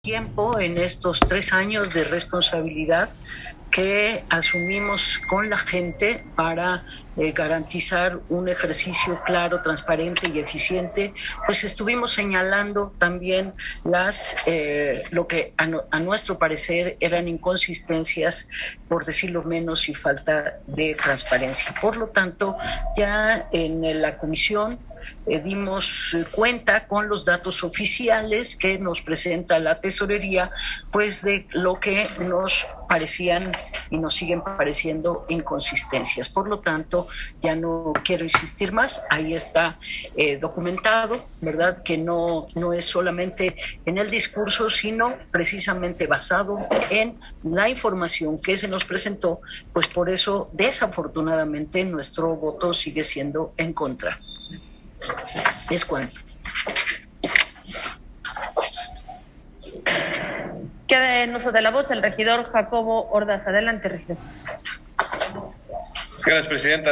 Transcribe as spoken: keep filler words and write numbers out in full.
Tiempo en estos tres años de responsabilidad que asumimos con la gente para eh, garantizar un ejercicio claro, transparente y eficiente, pues estuvimos señalando también las eh, lo que a, no, a nuestro parecer eran inconsistencias, por decirlo menos, y falta de transparencia. Por lo tanto, ya en la comisión Eh, dimos cuenta con los datos oficiales que nos presenta la tesorería, pues de lo que nos parecían y nos siguen pareciendo inconsistencias. Por lo tanto, ya no quiero insistir más, ahí está eh, documentado, ¿verdad? Que no, no es solamente en el discurso, sino precisamente basado en la información que se nos presentó, pues por eso, desafortunadamente, nuestro voto sigue siendo en contra. Es cuanto. Queda en uso de la voz el regidor Jacobo Ordaz. Adelante, regidor. Gracias, presidenta.